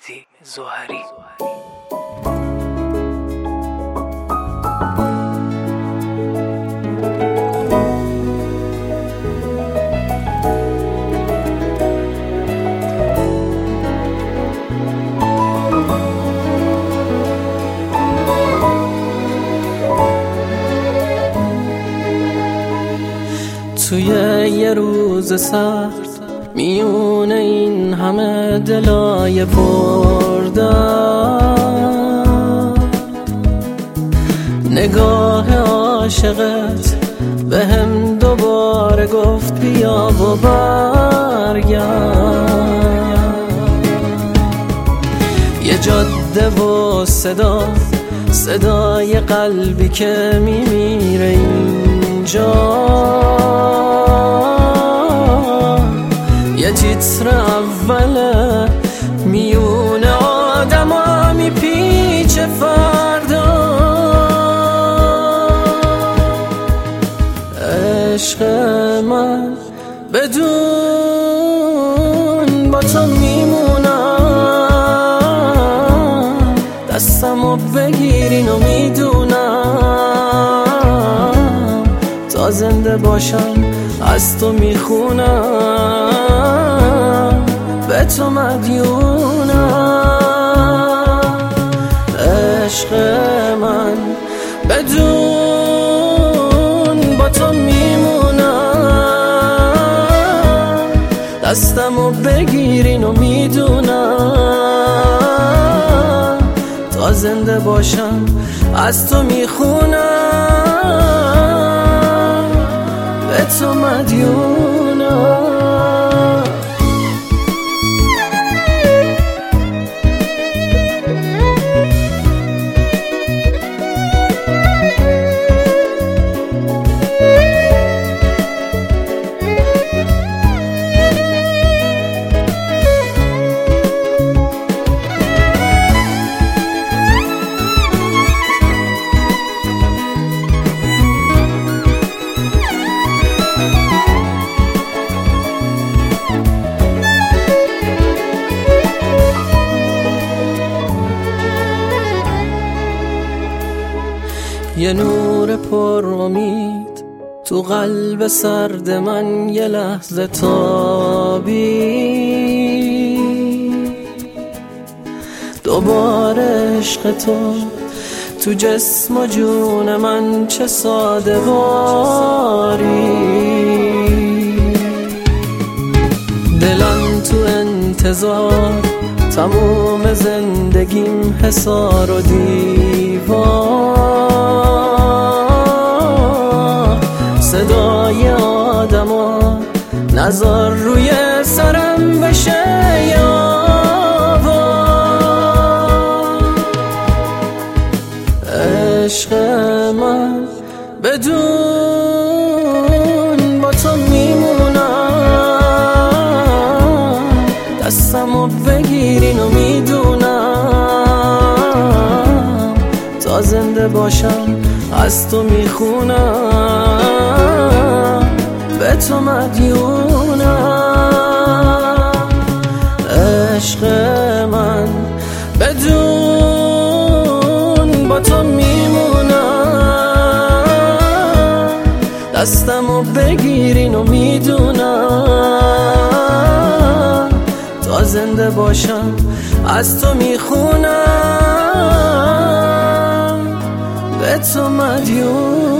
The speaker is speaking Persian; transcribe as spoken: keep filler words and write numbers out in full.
مهدی زهری. توی یه روز سخت میونه این همه دلای پردر، نگاه عاشقت به هم دوباره گفت بیا و برگرد. یه جاده و صدا صدای قلبی که میمیره اینجا، یه تیتر اوله میون آدم ها میپیچه فردا. عشق من بدون با تو میمونم، دستمو بگیرین و میدونم تا زنده باشم از تو میخونم، به تو مدیونم. عشق من بدون با تو میمونم، دستمو بگیرین و میدونم تا زنده باشم از تو میخونم، به تو مدیونم. یه نور پر امید تو قلب سرد من یه لحظه تابی، دوباره عشق تو تو جسم و جون من چه ساده واری. دلم تو انتظار تموم زندگیم حصار و دیوار، صدای آدما نظر روی سرم بشه یاوار. عشق من بدون با تو میمونم، دستمو بگیرین و میدونم تا زنده باشم از تو میخونم، به تو مدیونم. عشق من بدون با تو میمونم، دستمو بگیرین و میدونم تا زنده باشم از تو میخونم، به تو مدیونم.